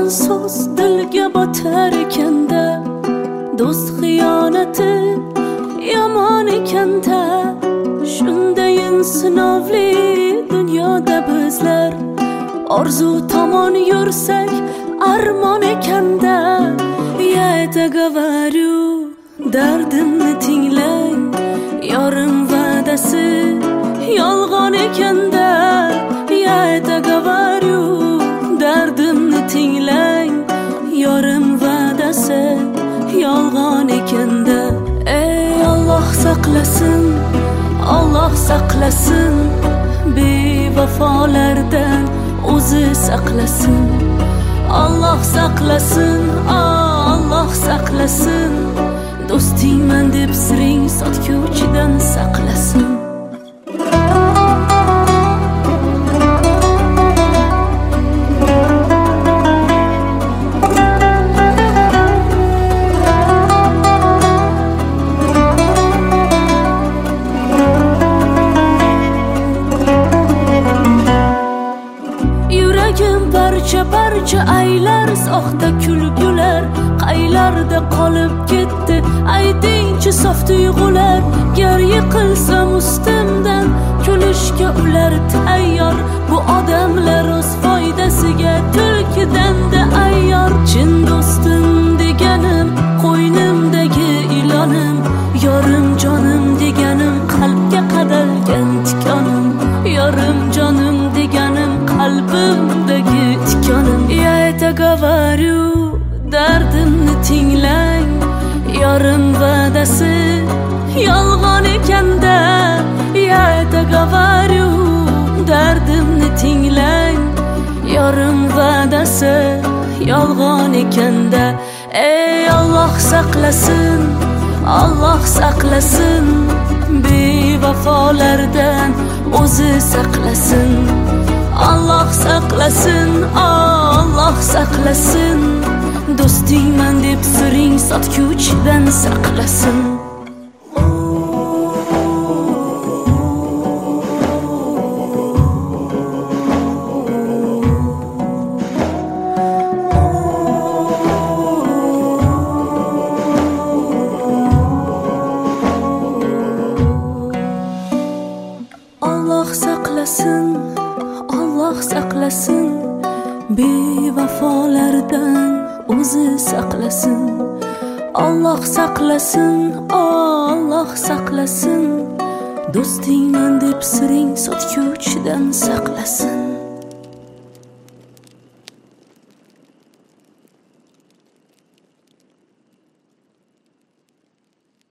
yolg'on so'z dilga botar ekanda, do'st xiyonati yomon ekanda. Shundayin sinovli dunyoda bizlar orzu tomon yursak armon ekanda. Я это говорю, dardimni tinglang, yorim va'dasi yolg'on ekanda. Я это говорю, dardimni tinglang, yorim va'dasi yolg'on ekanda. Ey Alloh saqlasin, Alloh saqlasin, bevafolardan o'zi saqlasin. Alloh saqlasin, Alloh saqlasin, do'stingman deb siring sotguvchidan saqlasin. Parcha aylar soxta kulgular, qaylarda qolib ketdi aytingchi sof tuyg'ular. Gar yiqilsam ustimdan kulishga ular tayyor, bu odamlar o'z foydasiga tulkidan-da ayyor. Chin do'stim deganim qo'ynimdagi ilonim, yorim jonim deganim qalbga qadalgan tikonim, yorim jonim deganim qalbimdagi tikonim. Я это говорю, dardimni tinglang, yorim va'dasi yolg'on ekanda. Я это говорю, dardimni tinglang, yorim va'dasi yolg'on ekanda. Ey Alloh saqlasin, Alloh saqlasin, bevafolardan o'zi saqlasin. Alloh saqlasin, Alloh saqlasin, do'stingman deb siring sotguvchidan saqlasin. Alloh saqlasin, Alloh saqlasin, bevafolardan o'zi saqlasin. Alloh saqlasin, Alloh saqlasin, do'stingman deb siring sotguvchidan saqlasin.